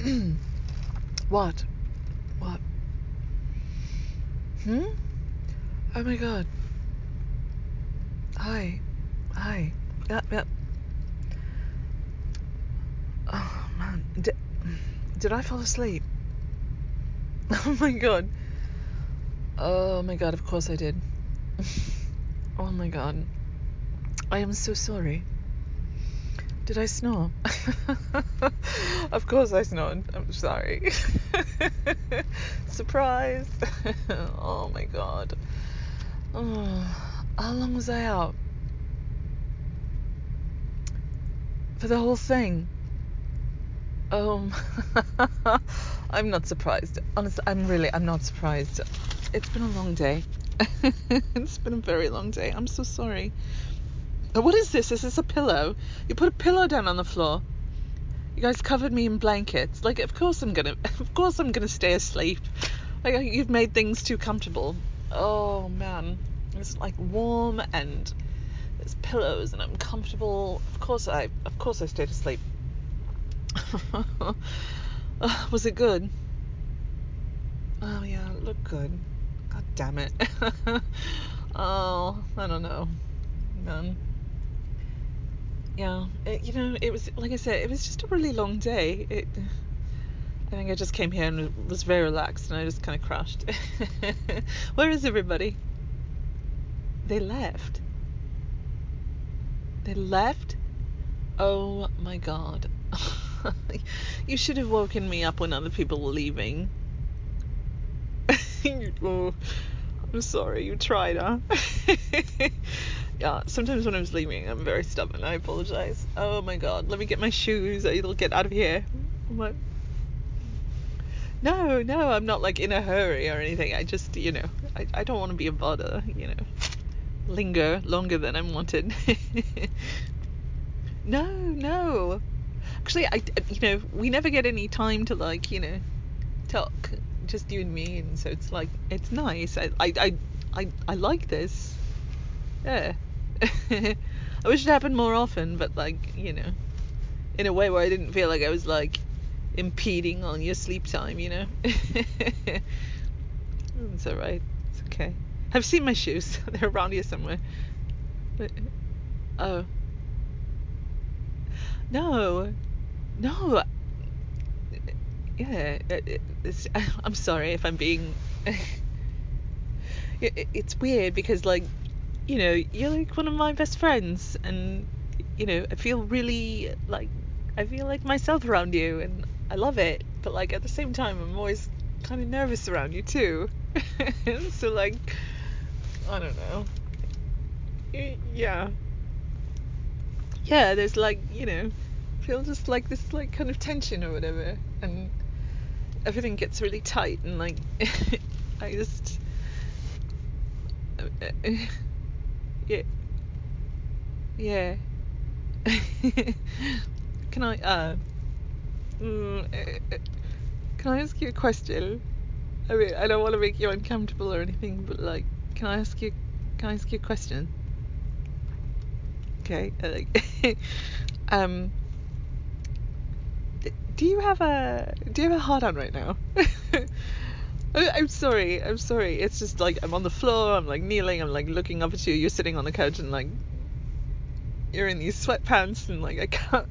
What? What? Oh my god. Hi. Hi. Yep. Oh man. Did I fall asleep? Oh my god. Oh my god, of course I did. Oh my god. I am so sorry. Did I snore? Of course I snored. I'm sorry. Surprise. Oh my god. Oh, how long was I out? For the whole thing? Oh, I'm not surprised. Honestly, I'm not surprised. It's been a long day. It's been a very long day. I'm so sorry. What is this? Is this a pillow? You put a pillow down on the floor. You guys covered me in blankets. Like, of course I'm gonna stay asleep. Like, you've made things too comfortable. Oh man, it's like warm and there's pillows and I'm comfortable. Of course I stayed asleep. Was it good? Oh yeah, it looked good. God damn it. Oh, I don't know. Man. Yeah, it was, like I said, it was just a really long day. I think I just came here and was very relaxed and I just kind of crashed. Where is everybody? They left. They left? Oh my god. You should have woken me up when other people were leaving. Oh, I'm sorry, you tried, huh? Yeah, sometimes when I was leaving, I'm very stubborn. I apologize. Oh my god, let me get my shoes. I'll get out of here. What? No, I'm not like in a hurry or anything. I just, I don't want to be a bother, linger longer than I'm wanted. No. Actually, we never get any time to like, talk, just you and me, and so it's like it's nice. I like this. Yeah. I wish it happened more often, but like, in a way where I didn't feel like I was like impeding on your sleep time, It's alright. It's okay. I've seen my shoes. They're around here somewhere. Oh. No. Yeah. I'm sorry if I'm being. It's weird because, like, you're like one of my best friends, and I feel like myself around you, and I love it. But like at the same time, I'm always kind of nervous around you too. So like, I don't know. Yeah. Yeah, there's like, feel just like this like kind of tension or whatever, and everything gets really tight, and like I just yeah. Yeah. Can I mm, uh, can I ask you a question? I mean, I don't want to make you uncomfortable or anything, but like, can I ask you a question? Okay. Um, do you have a hard on right now? I'm sorry. It's just like I'm on the floor. I'm like kneeling. I'm like looking up at you. You're sitting on the couch and like you're in these sweatpants and like I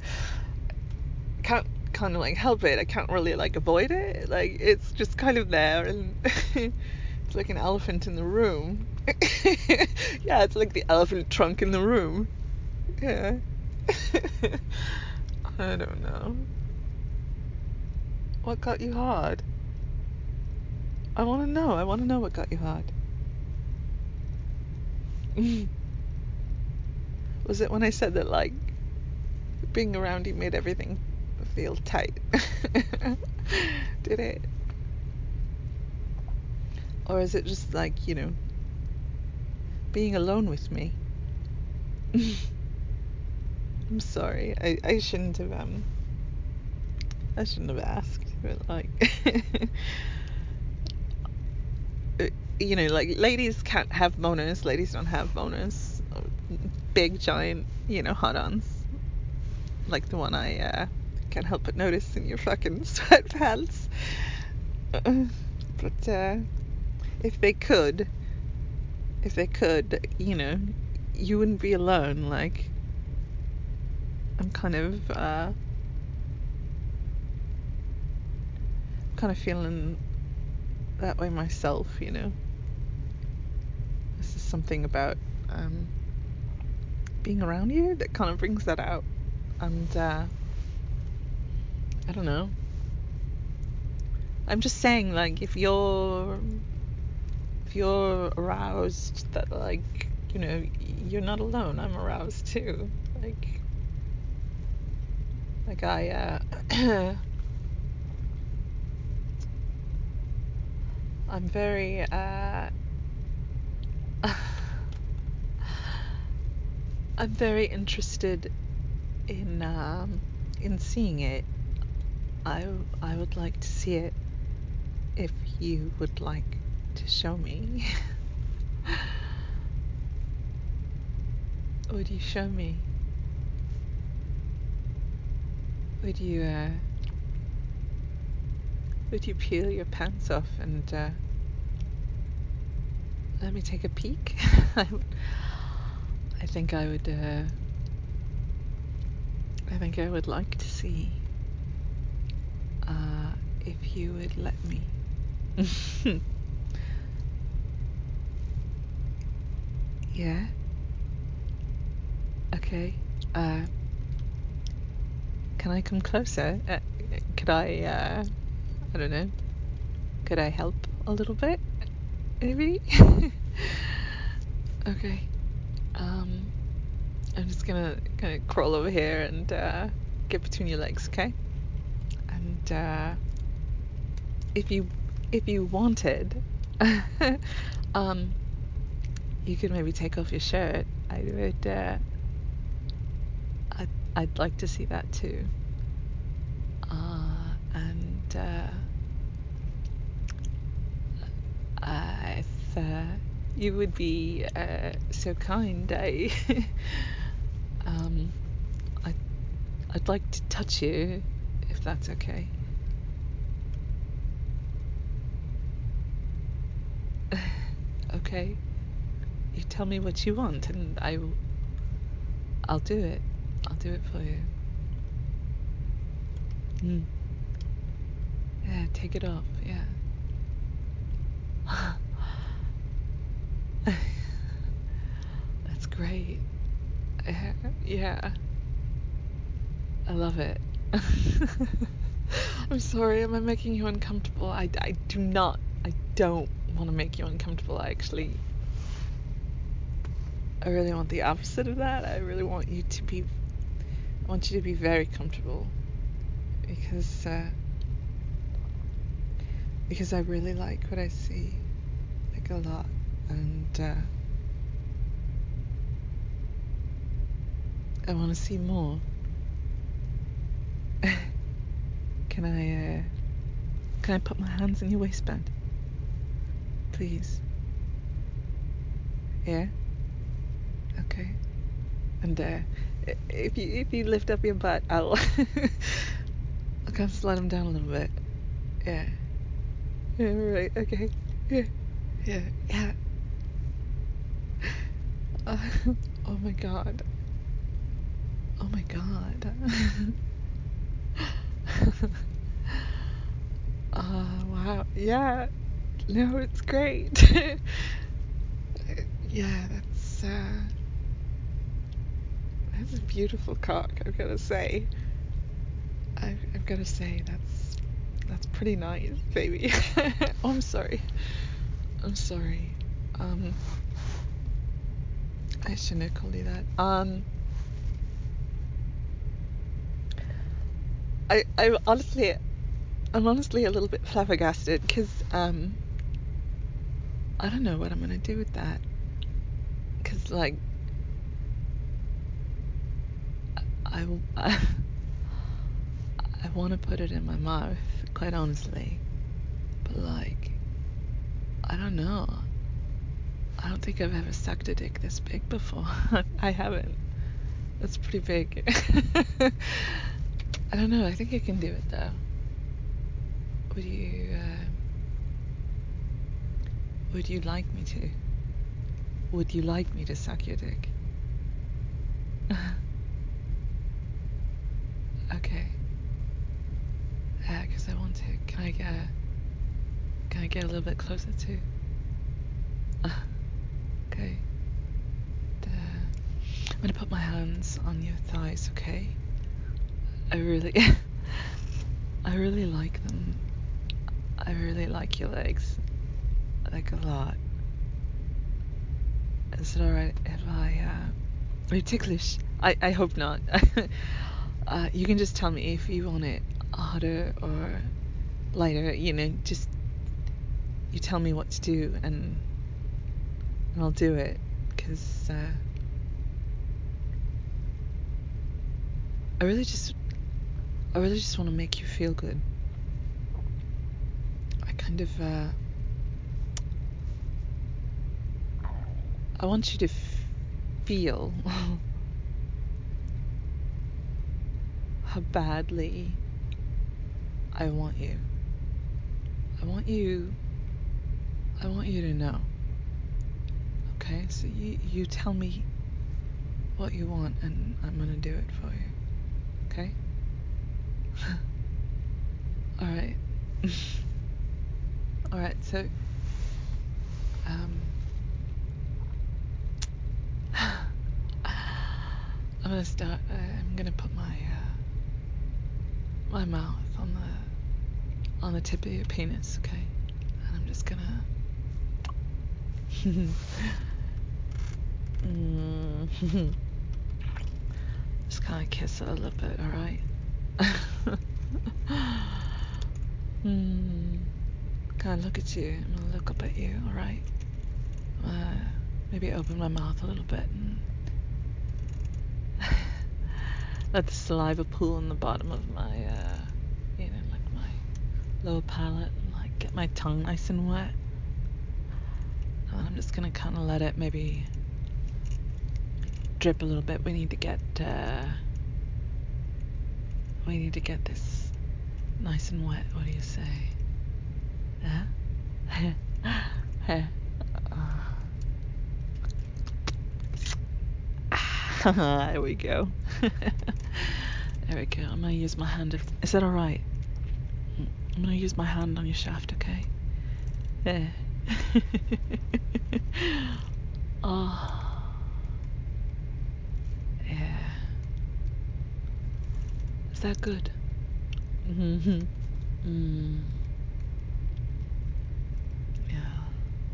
can't kind of like help it. I can't really like avoid it. Like it's just kind of there, and it's like an elephant in the room. Yeah, it's like the elephant trunk in the room. Yeah. I don't know. What got you hard? I want to know. I want to know what got you hard. Was it when I said that like being around you made everything feel tight? Did it? Or is it just like, being alone with me? I'm sorry. I shouldn't have asked, but like like ladies can't have boners, ladies don't have boners. Big giant, hot ons. Like the one I can't help but notice in your fucking sweatpants. But if they could, you know, you wouldn't be alone. Like, I'm kind of feeling that way myself, you know. This is something about being around you that kind of brings that out. And I don't know. I'm just saying, like, if you're aroused, that, like, you know, you're not alone. I'm aroused too. Like I I'm very I'm very interested in seeing it. I would like to see it if you would like to show me. Would you show me? Would you peel your pants off and let me take a peek? I think I would like to see if you would let me. Yeah? Okay. Can I come closer? Could I don't know. Could I help a little bit? Maybe? Okay. I'm just gonna kind of crawl over here and get between your legs, okay? And if you wanted, you could maybe take off your shirt. I'd like to see that too. And if you would be so kind, I'd like to touch you, if that's okay. Okay. You tell me what you want, and I'll do it. I'll do it for you. Yeah, take it off. Yeah. That's great. Yeah. I love it. I'm sorry, am I making you uncomfortable? I don't want to make you uncomfortable. I really want the opposite of that. I really want you to be very comfortable, because I really like what I see, like, a lot, and I want to see more. Can I put my hands in your waistband, please? Yeah. Okay. And if you lift up your butt, I'll kind of slide them down a little bit. Yeah. Yeah. Right. Okay. Yeah. Yeah. Yeah. Oh my god. Oh my god. Wow. Yeah. No, it's great. Yeah, that's a beautiful cock, I've got to say. I've got to say, that's pretty nice, baby. Oh, I'm sorry. I'm sorry. I shouldn't have called you that. I'm honestly a little bit flabbergasted, because I don't know what I'm gonna do with that. Because, like, I want to put it in my mouth, quite honestly. But, like, I don't know. I don't think I've ever sucked a dick this big before. I haven't. That's pretty big. I don't know. I think I can do it though. Would you? Would you like me to? Would you like me to suck your dick? Okay. Because I want to. Can I get a little bit closer too? Okay. I'm gonna put my hands on your thighs, okay? I really, I really like them. I really like your legs, like a lot. Is it alright if are you ticklish? I hope not. You can just tell me if you want it harder or lighter, just you tell me what to do and I'll do it, because I really just want to make you feel good. I kind of I want you to feel how badly I want you. I want you to know. Okay, so you tell me what you want and I'm gonna do it for you. Okay? Alright. Alright, so I'm gonna start. I'm gonna put my my mouth on the tip of your penis, okay? And I'm just gonna just kind of kiss it a little bit, alright? Kind of look at you. I'm gonna look up at you, alright? Maybe open my mouth a little bit and let the saliva pool in the bottom of my, like my lower palate, and like get my tongue nice and wet. And I'm just gonna kind of let it maybe drip a little bit. We need to get this nice and wet. What do you say? Yeah? There we go. There we go. I'm gonna use my hand. Is that alright? I'm gonna use my hand on your shaft, okay? There. Oh. Yeah. Is that good? Mm-hmm. Yeah.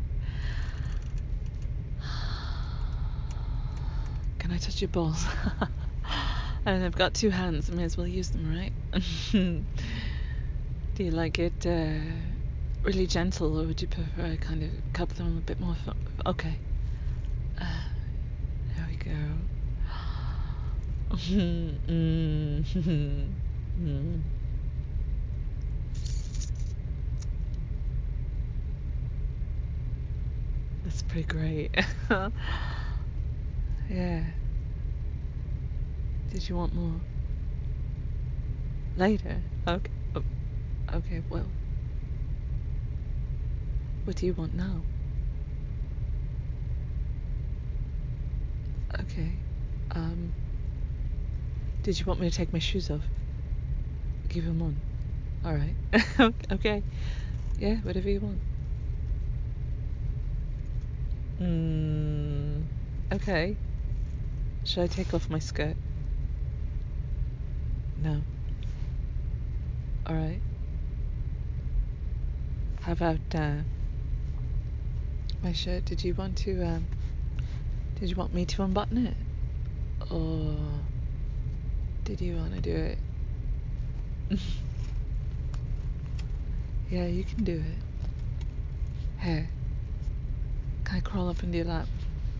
Can I touch your balls? And I've got two hands. I may as well use them, right? Do you like it really gentle, or would you prefer I kind of cup them a bit more? Okay. There we go. That's pretty great. Yeah. Did you want more? Later? Okay. Oh, okay, well. What do you want now? Okay. Did you want me to take my shoes off? Give them on. Alright. Okay. Yeah, whatever you want. Okay. Should I take off my skirt? No. Alright. How about my shirt? Did you want me to unbutton it? Or did you want to do it? Yeah, you can do it. Here. Can I crawl up into your lap?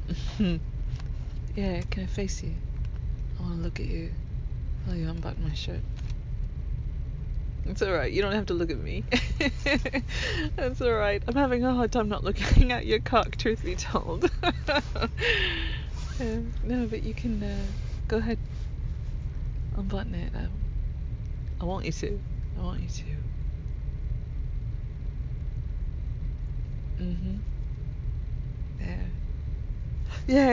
Yeah, can I face you? I want to look at you while you unbutton my shirt. It's alright, you don't have to look at me. That's alright. I'm having a hard time not looking at your cock, truth be told. No, but you can go ahead. Unbutton it. I want you to. I want you to. Mhm. Yeah. Yeah,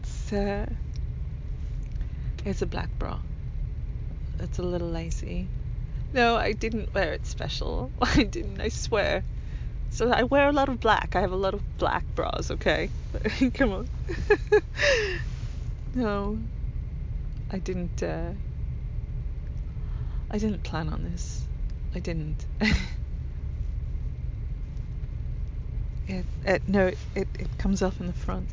it's a black bra. It's a little lacy. No, I didn't wear it special. I didn't, I swear. So I wear a lot of black. I have a lot of black bras, okay? Come on. No, I didn't plan on this. I didn't. No, it comes off in the front.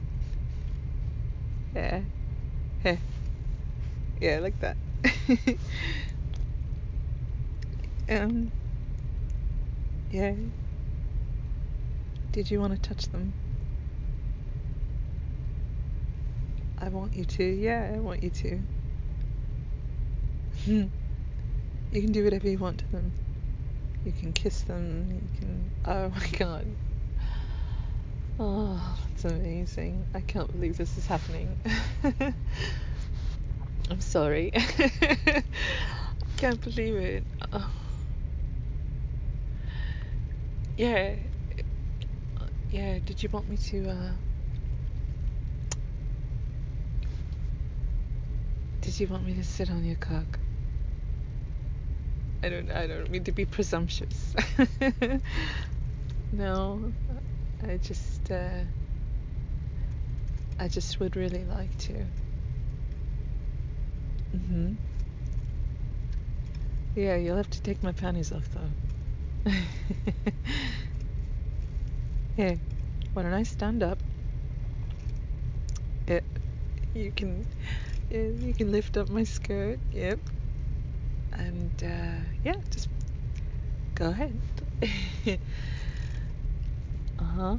Yeah. Yeah. Yeah, like that. Um, yeah. Did you want to touch them? I want you to. Yeah, I want you to. You can do whatever you want to them. You can kiss them. You can. Oh my god. Oh, it's amazing. I can't believe this is happening. I'm sorry. I can't believe it. Oh. Yeah. Yeah, did you want me to, did you want me to sit on your cock? I don't mean to be presumptuous. No, I just would really like to. Mhm. Yeah, you'll have to take my panties off though. Here, why don't I stand up? Yeah, you can, yeah, you can lift up my skirt. Yep. And yeah, just go ahead. Uh-huh.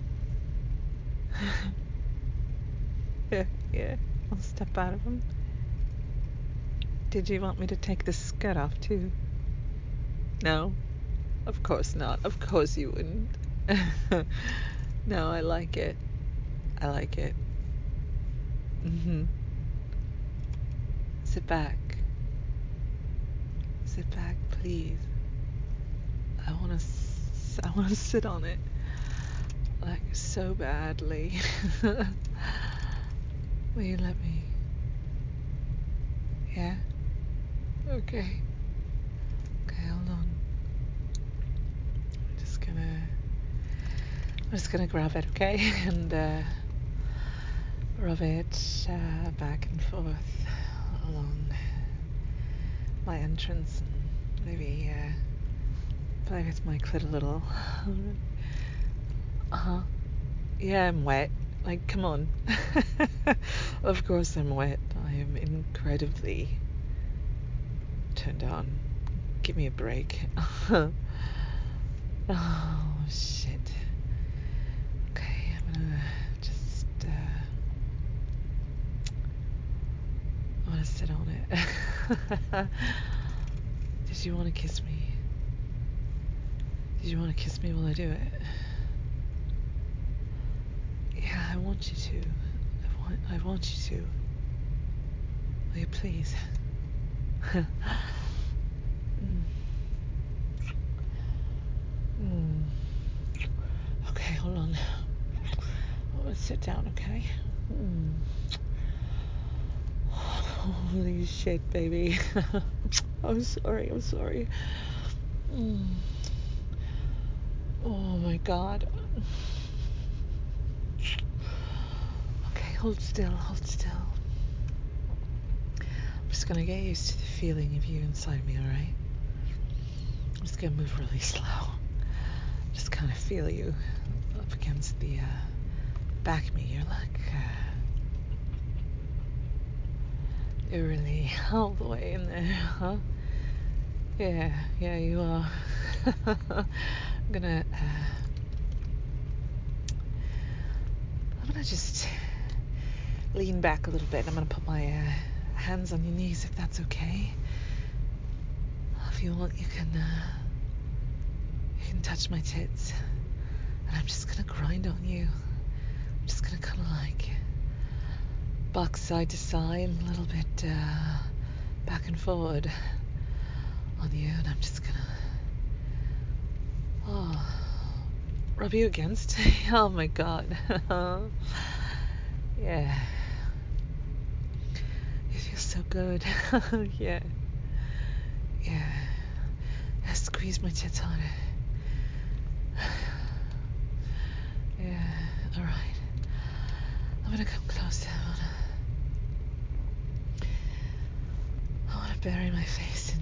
Yeah, yeah. I'll step out of them. Did you want me to take the skirt off too? No, of course not. Of course you wouldn't. No, I like it. I like it. Mhm. Sit back. Sit back, please. I want to sit on it like so badly. Will you let me? Yeah. Okay. Okay, hold on. I'm just gonna grab it, okay, and rub it back and forth along my entrance, and maybe play with my clit a little. Uh-huh. Yeah, I'm wet. Like, come on. Of course I'm wet. I am incredibly turned on. Give me a break. Oh, shit. Okay, I'm gonna just, I wanna sit on it. Did you want to kiss me? Did you want to kiss me while I do it? Yeah, I want you to. I want you to. Will you please? Mm. Mm. Okay, hold on. Let's sit down, okay? Mm. Holy shit, baby. I'm sorry, I'm sorry. Mm. Oh my god. Okay, hold still, hold still. I'm just gonna get used to the feeling of you inside me, alright? I'm just gonna move really slow. Just kind of feel you up against the back of me. You're like, you're really all the way in there, huh? Yeah, yeah, you are. I'm gonna just lean back a little bit. I'm gonna put my hands on your knees if that's okay. If you want, you can touch my tits, and I'm just gonna grind on you. I'm just gonna kind of like box side to side, a little bit back and forward on you, and I'm just gonna rub you against. Oh my god. Yeah. It feels so good. Yeah. Yeah. I squeeze my tits harder. Yeah. Alright. I'm gonna come closer. I wanna bury my face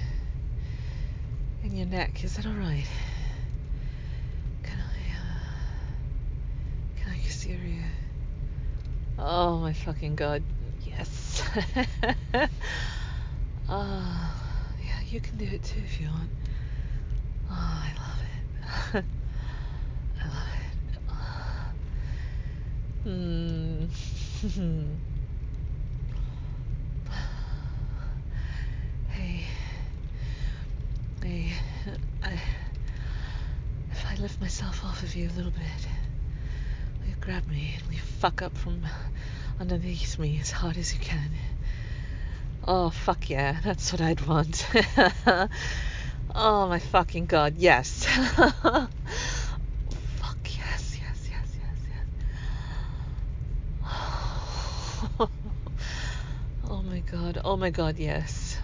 in your neck. Is that alright? Can I kiss your ear? Oh my fucking god. Yes. Yeah, you can do it too if you want. Oh, I love it. I love it. Hey, if I lift myself off of you a little bit, will you grab me and will you fuck up from underneath me as hard as you can? Oh, fuck yeah, that's what I'd want. Oh my fucking god, yes. Fuck yes, yes, yes, yes, yes. Oh my god, yes.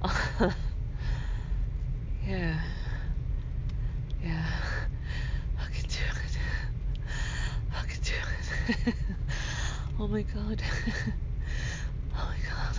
Yeah. Yeah. I can do it. I can do it. Oh my god. Oh my god.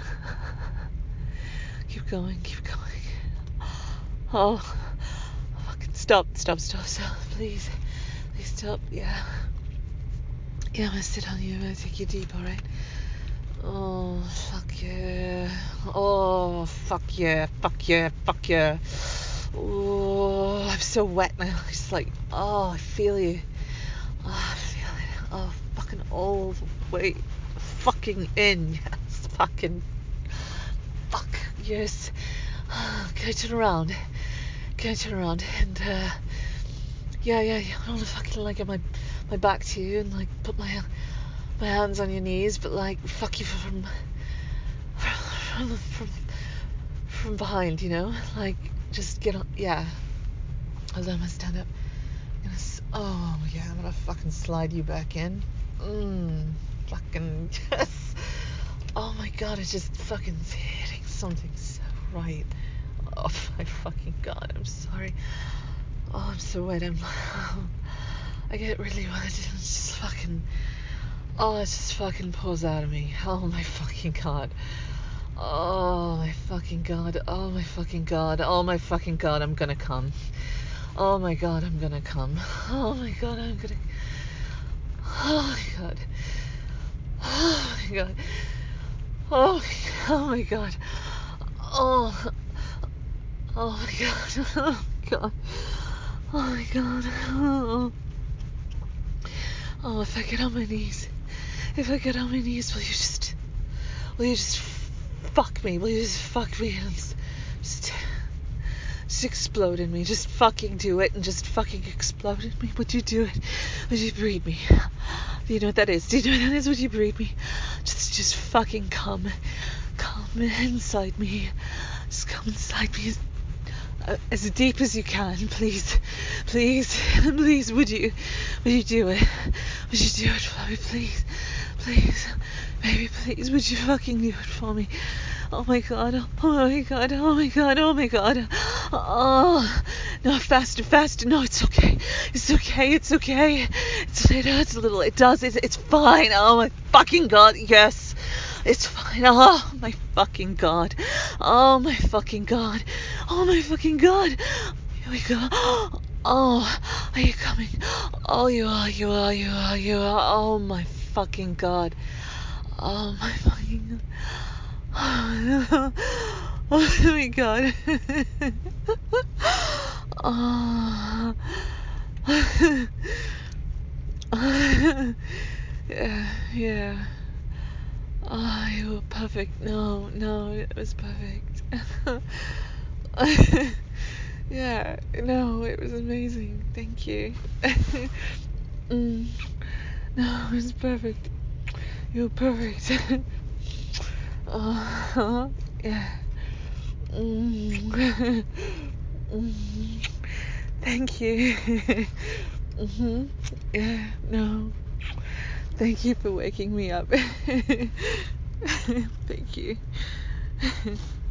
Keep going, keep going. Oh, fucking stop, please. Please stop, yeah. Yeah, I'm gonna sit on you, I'm gonna take you deep, alright? Oh, fuck yeah. Oh, fuck yeah, fuck yeah, fuck yeah. Oh, I'm so wet now. It's like, oh, I feel you. Oh, I feel it. Oh, fucking all the way fucking in. Yes, fucking fuck. Yes. Can I turn around? And yeah. I want to fucking like get my back to you and like put my hands on your knees, but like fuck you from behind, you know? Like just get on. Yeah. Hold on, I'm gonna stand up. Oh yeah, I'm gonna fucking slide you back in. Fucking yes. Oh my god, it's just fucking hitting something so right. Oh my fucking god, I'm sorry. Oh, I'm so wet. I get really wet. It's just fucking. Oh, it just fucking pours out of me. Oh my fucking god. Oh my fucking god. Oh my fucking god. Oh my fucking god. I'm gonna come. Oh my god, I'm gonna come. Oh my god, I'm gonna. Oh my god. Oh my god. Oh my god. Oh. Oh my god. Oh my god. Oh my god. Oh, if I get on my knees. If I get on my knees, will you just fuck me? Will you just fuck me and just explode in me? Just fucking do it and just fucking explode in me. Would you do it? Would you breed me? Do you know what that is? Would you breed me? Just fucking come inside me. Just come inside me as deep as you can, please. Would you do it? Would you do it for me, please? Baby, please, would you fucking do it for me? Oh my god. Oh, no, faster. No, it's okay. It hurts a little. It does. It's fine. Oh my fucking god, yes. It's fine. Oh my fucking god. Oh my fucking god. Here we go. Oh, are you coming? Oh, you are. Oh my fucking god. Oh my fucking god. Oh my god. Oh. Yeah. Oh, you were perfect. No, it was perfect. Yeah, no, it was amazing. Thank you. No, it was perfect. You were perfect. Yeah. Thank you. Yeah, no. Thank you for waking me up. Thank you.